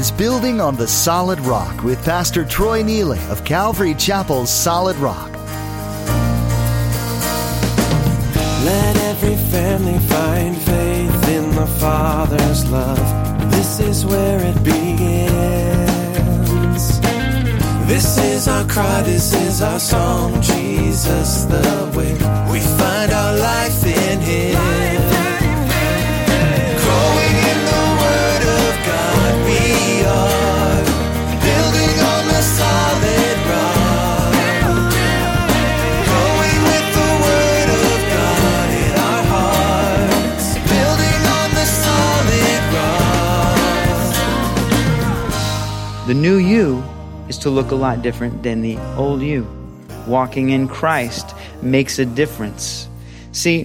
is Building on the Solid Rock with Pastor Troy Neely of Calvary Chapel's Solid Rock. Let every family find faith in the Father's love. This is where it begins. This is our cry, this is our song. Jesus the way. We find our life in Him. Growing in the Word of God, we are building on the solid rock. Growing with the Word of God in our hearts, building on the solid rock. The new you is to look a lot different than the old you. Walking in Christ makes a difference. See,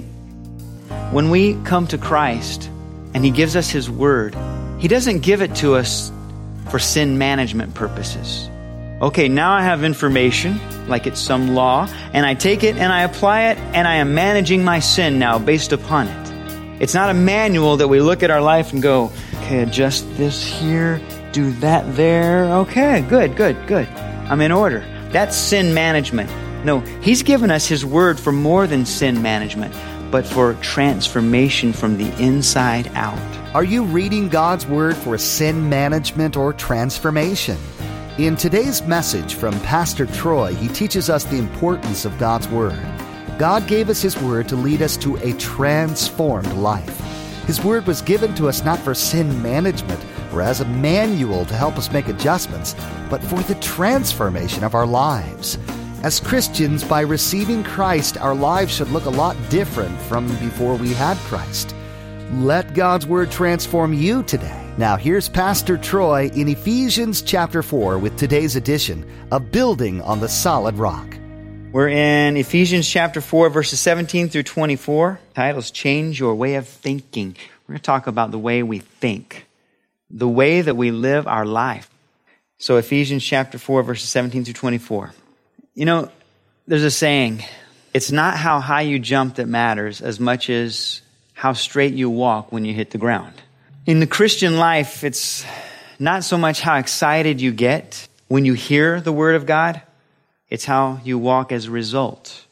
when we come to Christ and He gives us His Word, He doesn't give it to us for sin management purposes. Okay, now I have information, like it's some law, and I take it and I apply it, and I am managing my sin now based upon it. It's not a manual that we look at our life and go, okay, adjust this here, do that there. Okay, good. I'm in order. That's sin management. No, He's given us His Word for more than sin management, but for transformation from the inside out. Are you reading God's Word for sin management or transformation? In today's message from Pastor Troy, he teaches us the importance of God's Word. God gave us His Word to lead us to a transformed life. His Word was given to us not for sin management or as a manual to help us make adjustments, but for the transformation of our lives. As Christians, by receiving Christ, our lives should look a lot different from before we had Christ. Let God's Word transform you today. Now here's Pastor Troy in Ephesians chapter 4 with today's edition of Building on the Solid Rock. We're in Ephesians chapter 4, verses 17 through 24. Title's Change Your Way of Thinking. We're going to talk about the way we think, the way that we live our life. So Ephesians chapter 4, verses 17 through 24. You know, there's a saying, it's not how high you jump that matters as much as how straight you walk when you hit the ground. In the Christian life, it's not so much how excited you get when you hear the Word of God. It's how you walk as a result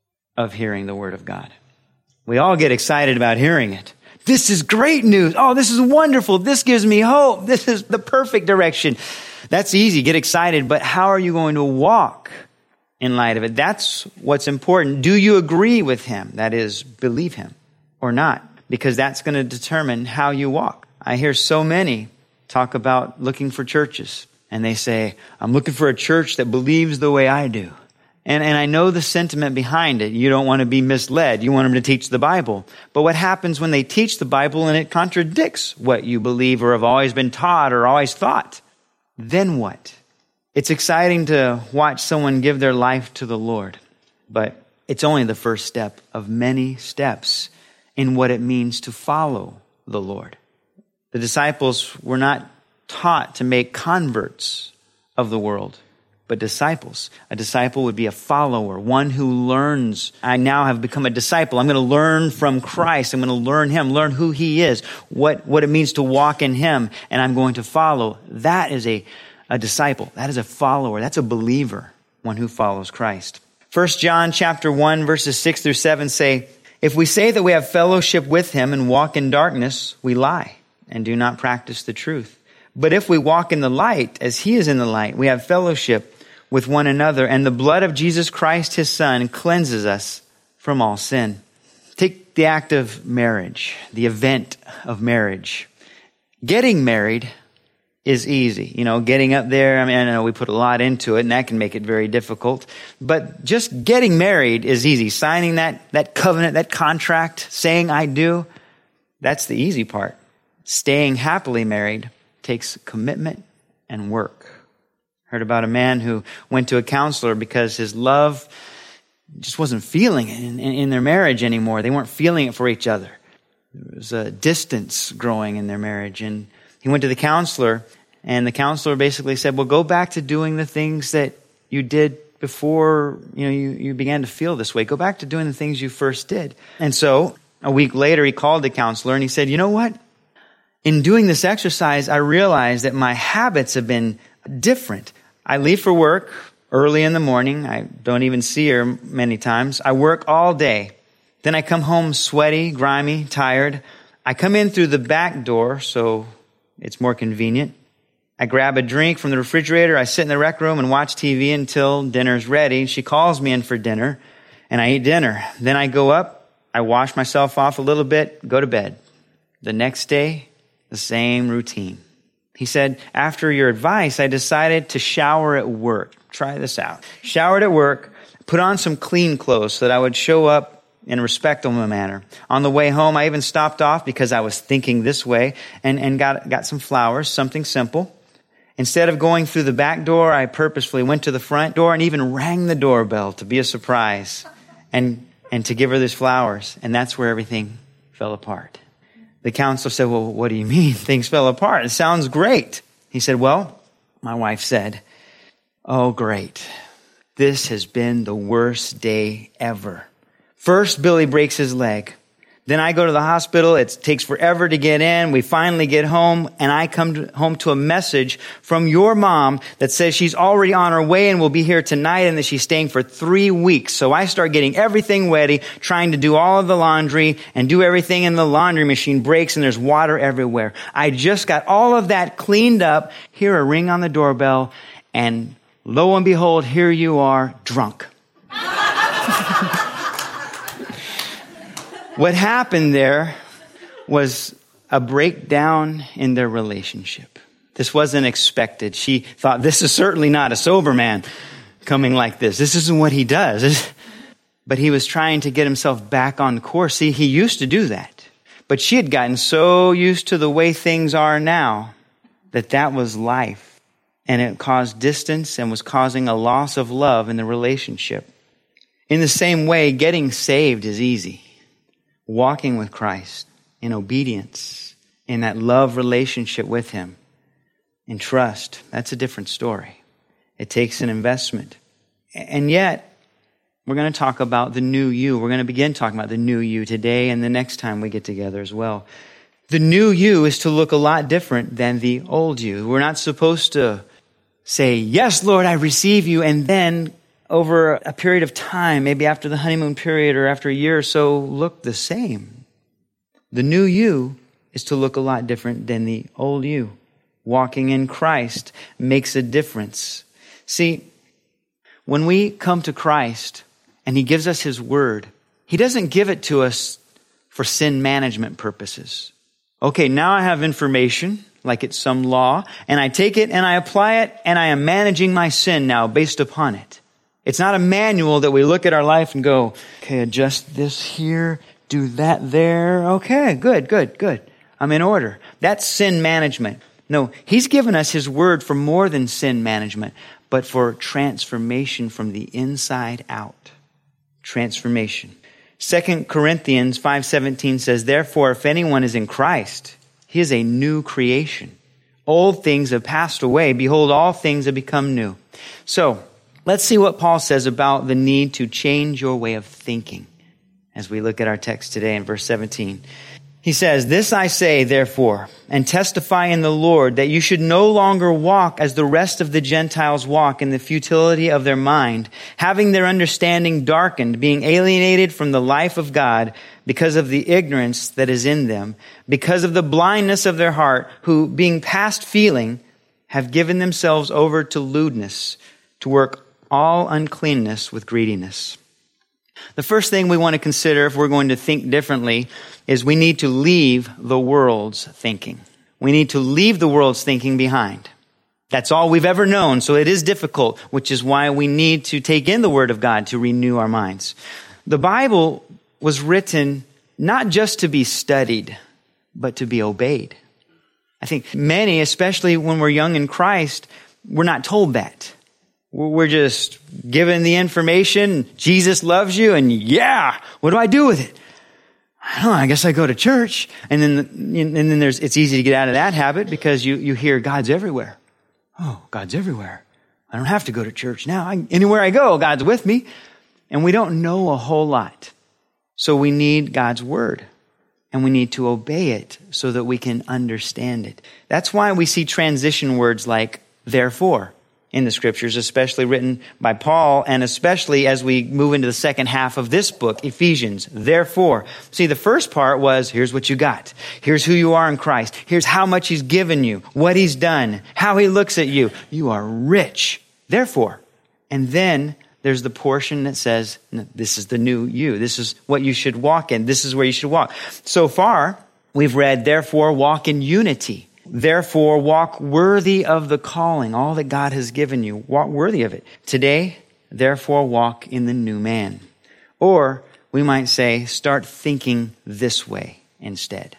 of hearing the Word of God. We all get excited about hearing it. This is great news. Oh, this is wonderful. This gives me hope. This is the perfect direction. That's easy. Get excited. But how are you going to walk in light of it? That's what's important. Do you agree with Him? That is, believe Him or not? Because that's going to determine how you walk. I hear so many talk about looking for churches. And they say, I'm looking for a church that believes the way I do. And I know the sentiment behind it. You don't want to be misled. You want them to teach the Bible. But what happens when they teach the Bible and it contradicts what you believe or have always been taught or always thought? Then what? It's exciting to watch someone give their life to the Lord. But it's only the first step of many steps in what it means to follow the Lord. The disciples were not taught to make converts of the world, but disciples. A disciple would be a follower, one who learns. I now have become a disciple. I'm going to learn from Christ. I'm going to learn Him, learn who He is, what it means to walk in Him, and I'm going to follow. That is a disciple. That is a follower. That's a believer, one who follows Christ. 1 John chapter 1, verses 6 through 7 say, if we say that we have fellowship with Him and walk in darkness, we lie and do not practice the truth. But if we walk in the light, as He is in the light, we have fellowship with one another, and the blood of Jesus Christ, His Son, cleanses us from all sin. Take the act of marriage, the event of marriage. Getting married is easy. You know, getting up there, I know we put a lot into it, and that can make it very difficult. But just getting married is easy. Signing that covenant, that contract, saying I do, that's the easy part. Staying happily married takes commitment and work. Heard about a man who went to a counselor because his love just wasn't feeling it in their marriage anymore. They weren't feeling it for each other. There was a distance growing in their marriage. And he went to the counselor, and the counselor basically said, well, go back to doing the things that you did before you began to feel this way. Go back to doing the things you first did. And so a week later, he called the counselor and he said, you know what? In doing this exercise, I realized that my habits have been different. I leave for work early in the morning. I don't even see her many times. I work all day. Then I come home sweaty, grimy, tired. I come in through the back door, so it's more convenient. I grab a drink from the refrigerator. I sit in the rec room and watch TV until dinner's ready. She calls me in for dinner, and I eat dinner. Then I go up, I wash myself off a little bit, go to bed. The next day, the same routine. He said, after your advice, I decided to shower at work. Try this out. Showered at work, put on some clean clothes so that I would show up in a respectable manner. On the way home, I even stopped off because I was thinking this way and got some flowers, something simple. Instead of going through the back door, I purposefully went to the front door and even rang the doorbell to be a surprise and to give her these flowers. And that's where everything fell apart. The counselor said, well, what do you mean things fell apart? It sounds great. He said, well, my wife said, oh, great. This has been the worst day ever. First, Billy breaks his leg. Then I go to the hospital. It takes forever to get in. We finally get home, and I come home to a message from your mom that says she's already on her way and will be here tonight and that she's staying for 3 weeks. So I start getting everything ready, trying to do all of the laundry and do everything, and the laundry machine breaks and there's water everywhere. I just got all of that cleaned up. Hear a ring on the doorbell, and lo and behold, here you are, drunk. What happened there was a breakdown in their relationship. This wasn't expected. She thought, this is certainly not a sober man coming like this. This isn't what he does. But he was trying to get himself back on course. See, he used to do that. But she had gotten so used to the way things are now that was life. And it caused distance and was causing a loss of love in the relationship. In the same way, getting saved is easy. Walking with Christ in obedience, in that love relationship with Him, in trust, that's a different story. It takes an investment. And yet, we're going to talk about the new you. We're going to begin talking about the new you today and the next time we get together as well. The new you is to look a lot different than the old you. We're not supposed to say, yes, Lord, I receive you, and then over a period of time, maybe after the honeymoon period or after a year or so, look the same. The new you is to look a lot different than the old you. Walking in Christ makes a difference. See, when we come to Christ and He gives us His word, He doesn't give it to us for sin management purposes. Okay, now I have information, like it's some law, and I take it and I apply it, and I am managing my sin now based upon it. It's not a manual that we look at our life and go, okay, adjust this here, do that there. Okay, good. I'm in order. That's sin management. No, He's given us His word for more than sin management, but for transformation from the inside out. Transformation. 2 Corinthians 5:17 says, therefore, if anyone is in Christ, he is a new creation. Old things have passed away. Behold, all things have become new. So, let's see what Paul says about the need to change your way of thinking as we look at our text today in verse 17. He says, this I say, therefore, and testify in the Lord, that you should no longer walk as the rest of the Gentiles walk in the futility of their mind, having their understanding darkened, being alienated from the life of God because of the ignorance that is in them, because of the blindness of their heart, who, being past feeling, have given themselves over to lewdness, to work all uncleanness with greediness. The first thing we want to consider if we're going to think differently is we need to leave the world's thinking. We need to leave the world's thinking behind. That's all we've ever known, so it is difficult, which is why we need to take in the Word of God to renew our minds. The Bible was written not just to be studied, but to be obeyed. I think many, especially when we're young in Christ, we're not told that. We're just given the information. Jesus loves you, and what do I do with it? I don't know. I guess I go to church, and then it's easy to get out of that habit because you hear God's everywhere. Oh, God's everywhere. I don't have to go to church now. Anywhere I go, God's with me, and we don't know a whole lot. So we need God's word. and we need to obey it so that we can understand it. That's why we see transition words like therefore in the scriptures, especially written by Paul, and especially as we move into the second half of this book, Ephesians. Therefore. See, the first part was, here's what you got. Here's who you are in Christ. Here's how much he's given you, what he's done, how he looks at you. You are rich. Therefore. And then there's the portion that says, this is the new you. This is what you should walk in. This is where you should walk. So far, we've read, therefore, walk in unity. Therefore, walk worthy of the calling, all that God has given you. Walk worthy of it. Today, therefore, walk in the new man. Or we might say, start thinking this way instead.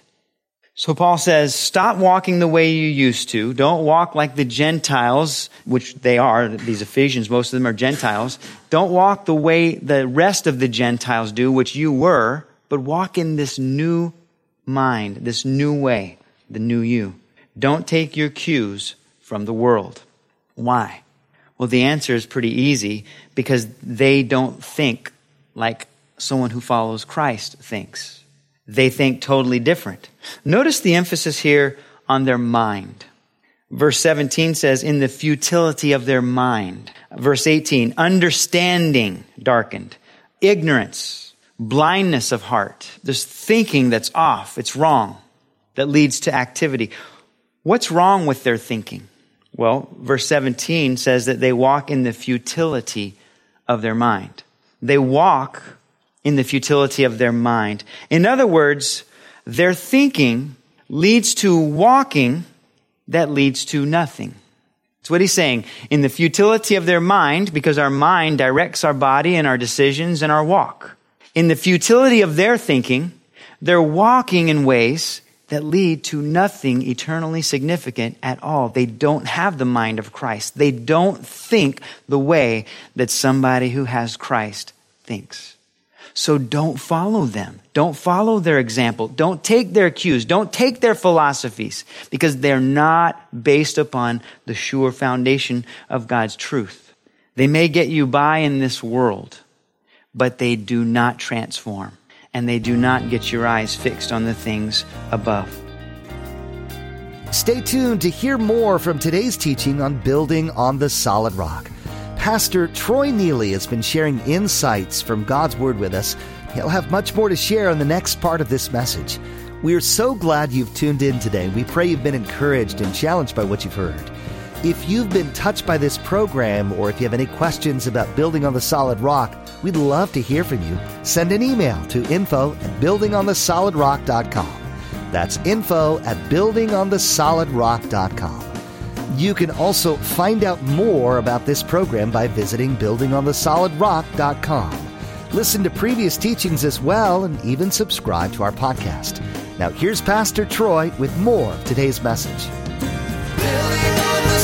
So Paul says, stop walking the way you used to. Don't walk like the Gentiles, which they are. These Ephesians, most of them are Gentiles. Don't walk the way the rest of the Gentiles do, which you were, but walk in this new mind, this new way, the new you. Don't take your cues from the world. Why? Well, the answer is pretty easy, because they don't think like someone who follows Christ thinks. They think totally different. Notice the emphasis here on their mind. Verse 17 says, in the futility of their mind. Verse 18, understanding darkened. Ignorance, blindness of heart. There's thinking that's off, it's wrong, that leads to activity. What's wrong with their thinking? Well, verse 17 says that they walk in the futility of their mind. They walk in the futility of their mind. In other words, their thinking leads to walking that leads to nothing. That's what he's saying. In the futility of their mind, because our mind directs our body and our decisions and our walk. In the futility of their thinking, they're walking in ways that lead to nothing eternally significant at all. They don't have the mind of Christ. They don't think the way that somebody who has Christ thinks. So don't follow them. Don't follow their example. Don't take their cues. Don't take their philosophies, because they're not based upon the sure foundation of God's truth. They may get you by in this world, but they do not transform, and they do not get your eyes fixed on the things above. Stay tuned to hear more from today's teaching on Building on the Solid Rock. Pastor Troy Neely has been sharing insights from God's Word with us. He'll have much more to share on the next part of this message. We are so glad you've tuned in today. We pray you've been encouraged and challenged by what you've heard. If you've been touched by this program, or if you have any questions about Building on the Solid Rock, we'd love to hear from you. Send an email to info@buildingonthesolidrock.com. That's info@buildingonthesolidrock.com. You can also find out more about this program by visiting buildingonthesolidrock.com. Listen to previous teachings as well, and even subscribe to our podcast. Now here's Pastor Troy with more of today's message. Building on the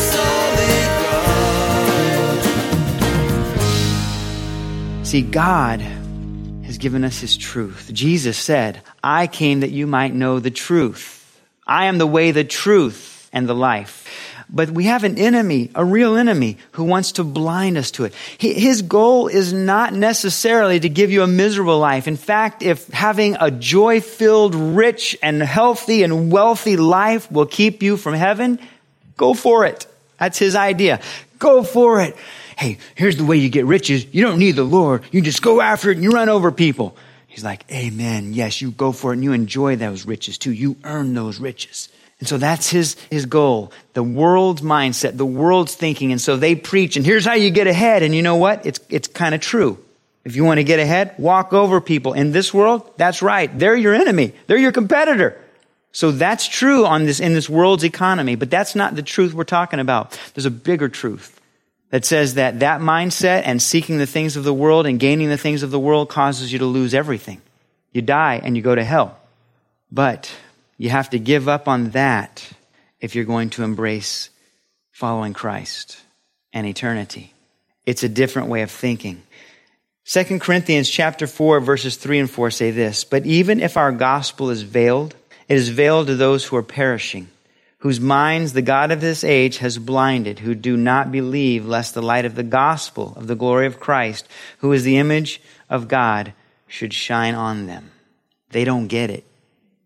solid rock. See, God has given us his truth. Jesus said, I came that you might know the truth. I am the way, the truth, and the life. But we have an enemy, a real enemy, who wants to blind us to it. His goal is not necessarily to give you a miserable life. In fact, if having a joy-filled, rich, and healthy, and wealthy life will keep you from heaven, go for it. That's his idea. Go for it. Hey, here's the way you get riches. You don't need the Lord. You just go after it and you run over people. He's like, amen. Yes, you go for it and you enjoy those riches too. You earn those riches. And so that's his goal, the world's mindset, the world's thinking. And so they preach, and here's how you get ahead. And you know what? It's kind of true. If you want to get ahead, walk over people. In this world, that's right. They're your enemy. They're your competitor. So that's true in this world's economy, but that's not the truth we're talking about. There's a bigger truth that says that mindset and seeking the things of the world and gaining the things of the world causes you to lose everything. You die and you go to hell. But you have to give up on that if you're going to embrace following Christ and eternity. It's a different way of thinking. 2 Corinthians chapter 4, verses 3 and 4 say this, but even if our gospel is veiled, it is veiled to those who are perishing, whose minds the God of this age has blinded, who do not believe, lest the light of the gospel of the glory of Christ, who is the image of God, should shine on them. They don't get it.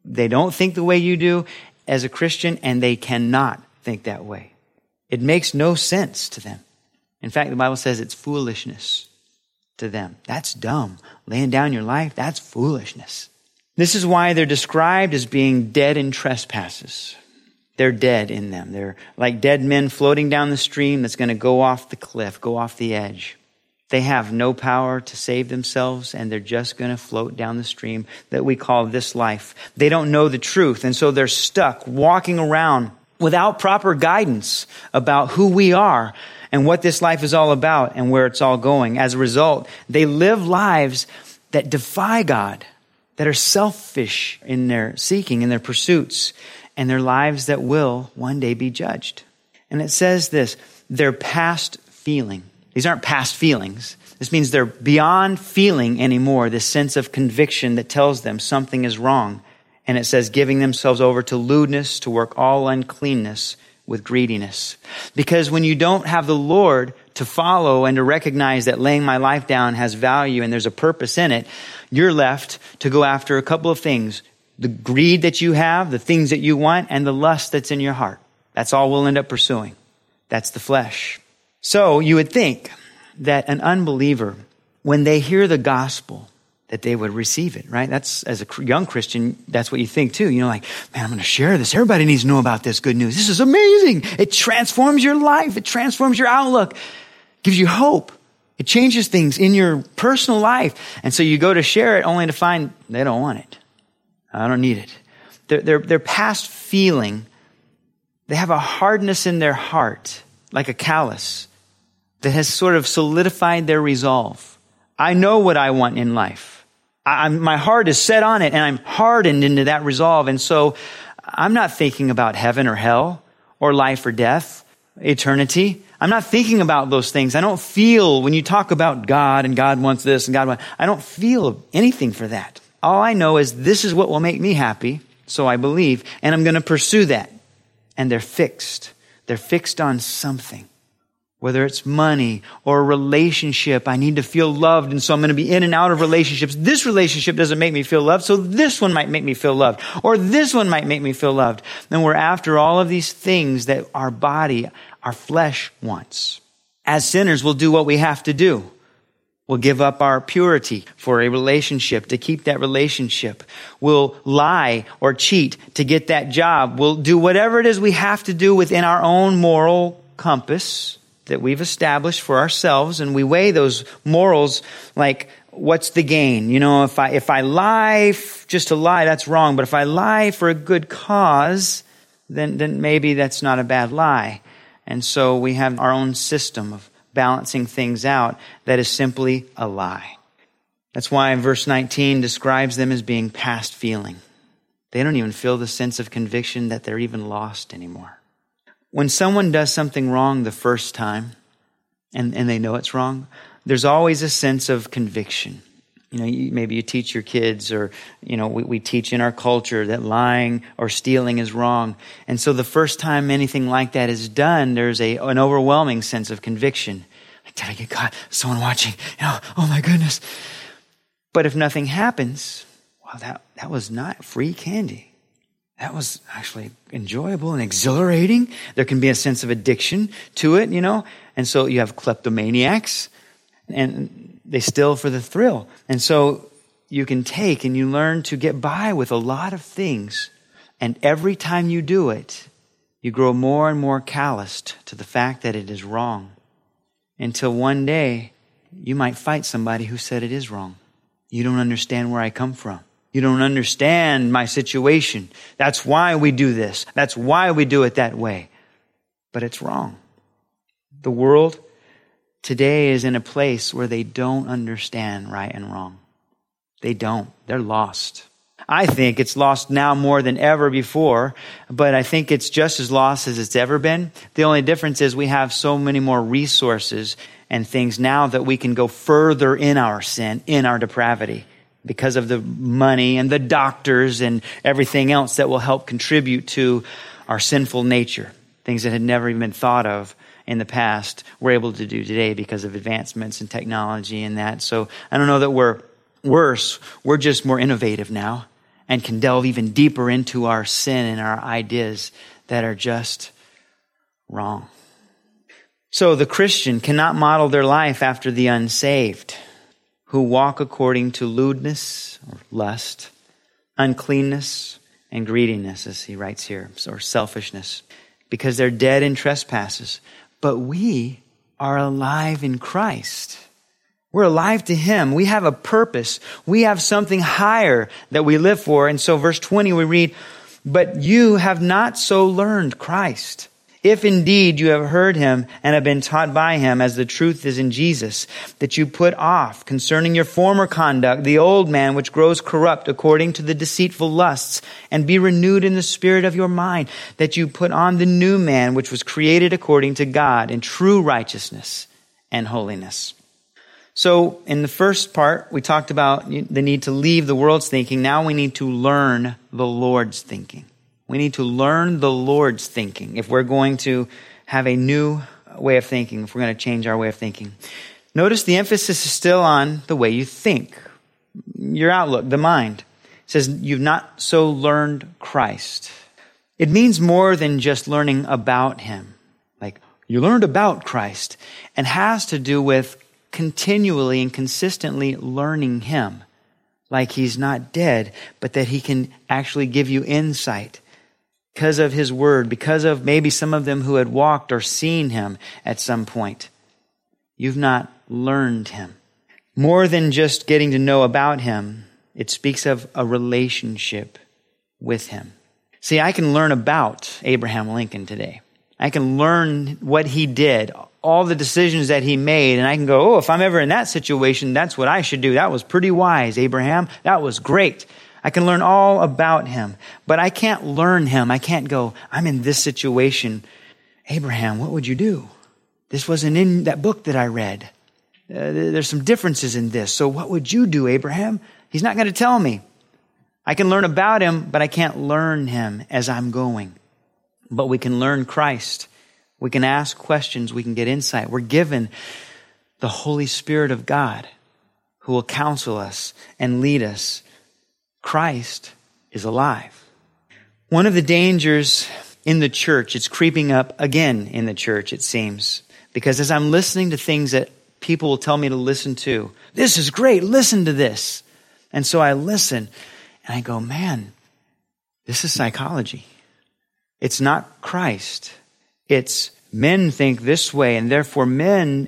They don't think the way you do as a Christian, and they cannot think that way. It makes no sense to them. In fact, the Bible says it's foolishness to them. That's dumb. Laying down your life, that's foolishness. This is why they're described as being dead in trespasses. They're dead in them. They're like dead men floating down the stream that's going to go off the cliff, go off the edge. They have no power to save themselves, and they're just going to float down the stream that we call this life. They don't know the truth, and so they're stuck walking around without proper guidance about who we are and what this life is all about and where it's all going. As a result, they live lives that defy God, that are selfish in their seeking, in their pursuits, and their lives that will one day be judged. And it says this, they're past feeling. These aren't past feelings. This means they're beyond feeling anymore, this sense of conviction that tells them something is wrong. And it says giving themselves over to lewdness, to work all uncleanness with greediness. Because when you don't have the Lord to follow and to recognize that laying my life down has value and there's a purpose in it, you're left to go after a couple of things. The greed that you have, the things that you want, and the lust that's in your heart. That's all we'll end up pursuing. That's the flesh. So you would think that an unbeliever, when they hear the gospel, that they would receive it, right? That's, as a young Christian, that's what you think too. You know, like, man, I'm going to share this. Everybody needs to know about this good news. This is amazing. It transforms your life. It transforms your outlook. Gives you hope. It changes things in your personal life. And so you go to share it only to find they don't want it. I don't need it. They're past feeling. They have a hardness in their heart, like a callus, that has sort of solidified their resolve. I know what I want in life. My heart is set on it, and I'm hardened into that resolve. And so I'm not thinking about heaven or hell or life or death, eternity. I'm not thinking about those things. I don't feel, when you talk about God and God wants this and God wants, I don't feel anything for that. All I know is this is what will make me happy, so I believe, and I'm going to pursue that. And they're fixed. They're fixed on something. Whether it's money or a relationship, I need to feel loved, and so I'm going to be in and out of relationships. This relationship doesn't make me feel loved, so this one might make me feel loved, or this one might make me feel loved. And we're after all of these things that our body, our flesh wants. As sinners, we'll do what we have to do. We'll give up our purity for a relationship, to keep that relationship. We'll lie or cheat to get that job. We'll do whatever it is we have to do within our own moral compass that we've established for ourselves, and we weigh those morals like, what's the gain? You know, if I lie just to lie, that's wrong. But if I lie for a good cause, then maybe that's not a bad lie. And so we have our own system of balancing things out that is simply a lie. That's why verse 19 describes them as being past feeling. They don't even feel the sense of conviction that they're even lost anymore. When someone does something wrong the first time, and they know it's wrong, there's always a sense of conviction. You know, maybe you teach your kids, or, you know, we teach in our culture that lying or stealing is wrong. And so the first time anything like that is done, there's an overwhelming sense of conviction. Like, did I get caught? Someone watching? You know, oh my goodness. But if nothing happens, well, that was not free candy. That was actually enjoyable and exhilarating. There can be a sense of addiction to it, you know. And so you have kleptomaniacs, and they steal for the thrill. And so you can take and you learn to get by with a lot of things. And every time you do it, you grow more and more calloused to the fact that it is wrong. Until one day, you might fight somebody who said it is wrong. You don't understand where I come from. You don't understand my situation. That's why we do this. That's why we do it that way. But it's wrong. The world today is in a place where they don't understand right and wrong. They don't. They're lost. I think it's lost now more than ever before, but I think it's just as lost as it's ever been. The only difference is we have so many more resources and things now that we can go further in our sin, in our depravity, because of the money and the doctors and everything else that will help contribute to our sinful nature. Things that had never even been thought of in the past, we're able to do today because of advancements in technology and that. So I don't know that we're worse. We're just more innovative now. and can delve even deeper into our sin and our ideas that are just wrong. So the Christian cannot model their life after the unsaved, who walk according to lewdness or lust, uncleanness, and greediness, as he writes here, or selfishness, because they're dead in trespasses. But we are alive in Christ. We're alive to Him. We have a purpose. We have something higher that we live for. And so verse 20 we read, "But you have not so learned Christ. If indeed you have heard Him and have been taught by Him, as the truth is in Jesus, that you put off concerning your former conduct the old man which grows corrupt according to the deceitful lusts, and be renewed in the spirit of your mind, that you put on the new man which was created according to God in true righteousness and holiness." So in the first part, we talked about the need to leave the world's thinking. Now we need to learn the Lord's thinking. We need to learn the Lord's thinking if we're going to have a new way of thinking, if we're going to change our way of thinking. Notice the emphasis is still on the way you think, your outlook, the mind. It says, you've not so learned Christ. It means more than just learning about Him. Like, you learned about Christ, and has to do with continually and consistently learning Him. Like He's not dead, but that He can actually give you insight because of His Word, because of maybe some of them who had walked or seen Him at some point. You've not learned Him. More than just getting to know about Him, it speaks of a relationship with Him. See, I can learn about Abraham Lincoln today. I can learn what he did, all the decisions that he made, and I can go, oh, if I'm ever in that situation, that's what I should do. That was pretty wise, Abraham. That was great. I can learn all about him, but I can't learn him. I can't go, I'm in this situation. Abraham, what would you do? This wasn't in that book that I read. There's some differences in this. So what would you do, Abraham? He's not going to tell me. I can learn about him, but I can't learn him as I'm going. But we can learn Christ. We can ask questions. We can get insight. We're given the Holy Spirit of God who will counsel us and lead us. Christ is alive. One of the dangers in the church, it's creeping up again in the church, it seems. Because as I'm listening to things that people will tell me to listen to, this is great, listen to this. And so I listen and I go, man, this is psychology. It's not Christ. It's men think this way, and therefore men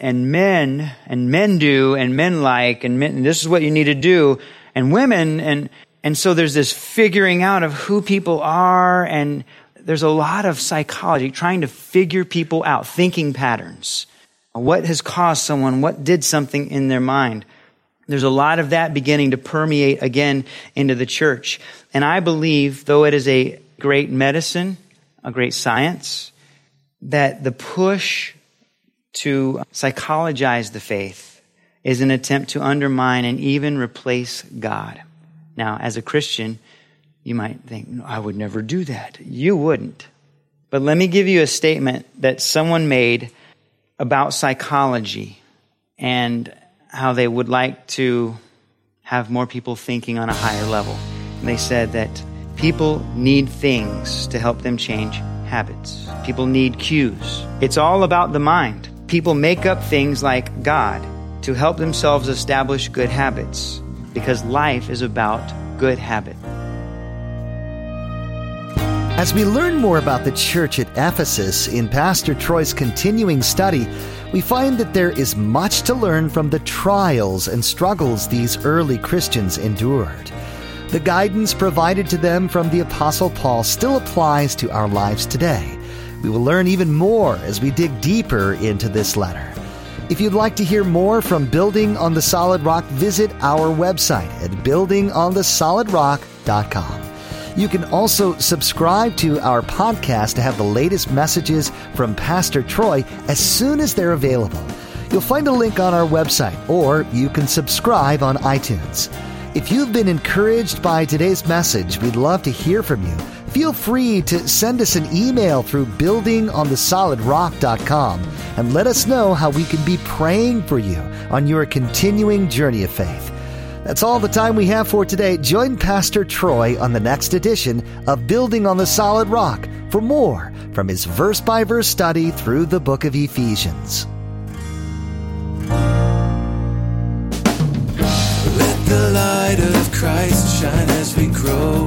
do, and men like, and this is what you need to do, and women, and so there's this figuring out of who people are, and there's a lot of psychology trying to figure people out, thinking patterns. What has caused someone? What did something in their mind? There's a lot of that beginning to permeate again into the church. And I believe, though it is a great medicine, a great science, that the push to psychologize the faith is an attempt to undermine and even replace God. Now, as a Christian, you might think, no, I would never do that. You wouldn't. But let me give you a statement that someone made about psychology and how they would like to have more people thinking on a higher level. And they said that people need things to help them change habits. People need cues. It's all about the mind. People make up things like God to help themselves establish good habits because life is about good habit. As we learn more about the church at Ephesus in Pastor Troy's continuing study, we find that there is much to learn from the trials and struggles these early Christians endured. The guidance provided to them from the Apostle Paul still applies to our lives today. We will learn even more as we dig deeper into this letter. If you'd like to hear more from Building on the Solid Rock, visit our website at buildingonthesolidrock.com. You can also subscribe to our podcast to have the latest messages from Pastor Troy as soon as they're available. You'll find a link on our website, or you can subscribe on iTunes. If you've been encouraged by today's message, we'd love to hear from you. Feel free to send us an email through buildingonthesolidrock.com and let us know how we can be praying for you on your continuing journey of faith. That's all the time we have for today. Join Pastor Troy on the next edition of Building on the Solid Rock for more from his verse-by-verse study through the book of Ephesians. Let the light of Christ shine as we grow